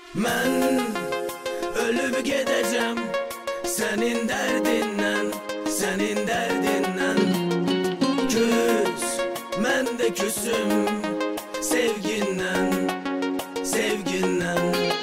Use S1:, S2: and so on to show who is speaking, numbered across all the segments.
S1: Ben ölüp gideceğim senin derdinden, senin derdinden. Küs, ben de küsüm sevginden, sevginden.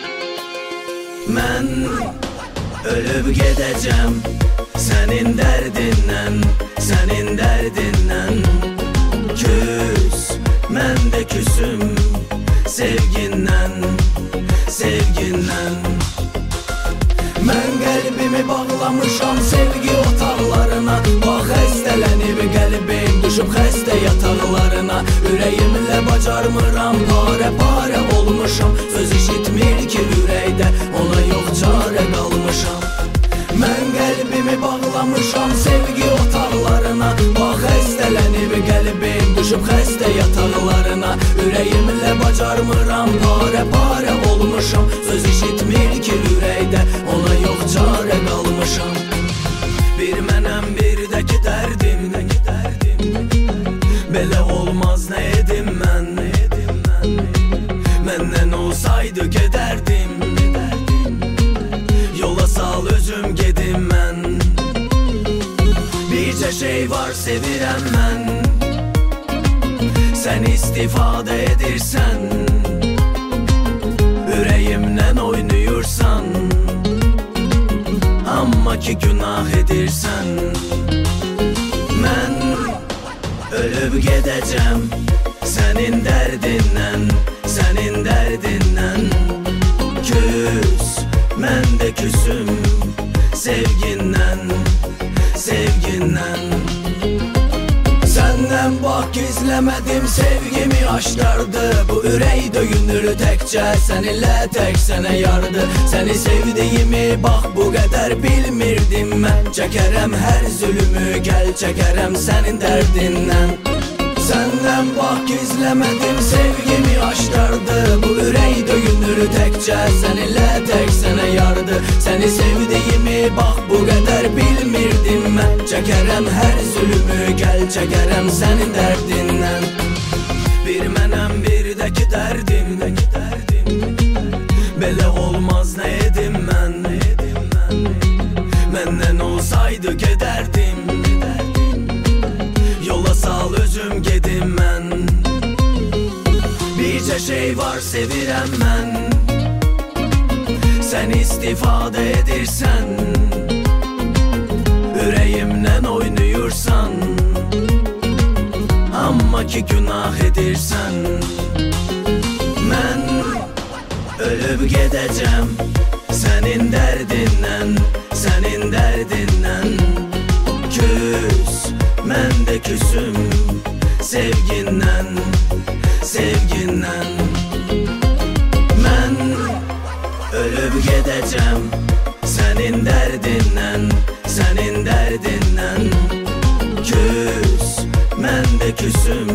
S1: Ben ölüp gideceğim senin derdinden, senin derdinden. Küs, ben de küsüm sevginden, sevginden. Ben kalbimi bağlamışam sevgi otaqlarına. Bak xəstələnib qəlbim, düşüb xəstə yataqlarına. Ürəyimlə bacarmıram, pare pare olmuşam. Söz işitmir ki ürəkdə, ona yox çarə qalmışam. Ben kalbimi bağlamışam sevgi otaqlarına. Bak xəstələnib qəlbim, düşüb xəstə yataqlarına. Ürəyimlə bacarmıram, pare pare olmuşam. Söz işitmir ki ürəkdə, ona yox çarə qalmışam. Bir mənəm bir də ki dərdim, belə olmaz nə edim mən. Məndən olsaydı gedərdim, yola sal özüm gedim mən. Bircə şey var sevirəm mən, sən istifadə edirsən, ürəyimdən oynayırsan, amma ki günah edirsən. Mən ölüb gedəcəm sənin dərdindən, sənin dərdindən. Küs, mən də küsüm sevgindən, sevgindən. Səndən bax gizləmədim sevgimi aşkardı. Bu ürək döyünür təkcə səninlə, tək sənə yardı. Səni sevdiyimi bax bu qədər bilmirdim mən. Çəkərəm hər zülümü, gəl çəkərəm sənin dərdindən. Səndən bax gizləmədim sevgimi aşkardı. Bu ürək döyünür təkcə səninlə, tək sənə yardı. Səni sevdiyimi bax bu qədər bilmirdim mən. Çəkərəm hər zülümü, gəl çəkərəm sənin dərdindən. Bir mənəm bir də ki dərdim, belə olmaz nə edim mən. Məndən olsaydı gedərdim, yola sal özüm gedim mən. Bircə şey var sevirəm mən, sən istifadə edirsən, ürəyimdən oynayırsan, amma ki günah edirsən. Mən ölüb gedəcəm sənin dərdindən, sənin dərdindən. Küs, mən də küsüm sevgindən, sevgindən. Mən ölüb gedəcəm sənin dərdindən, sənin dərdindən. Küs, mən də küsüm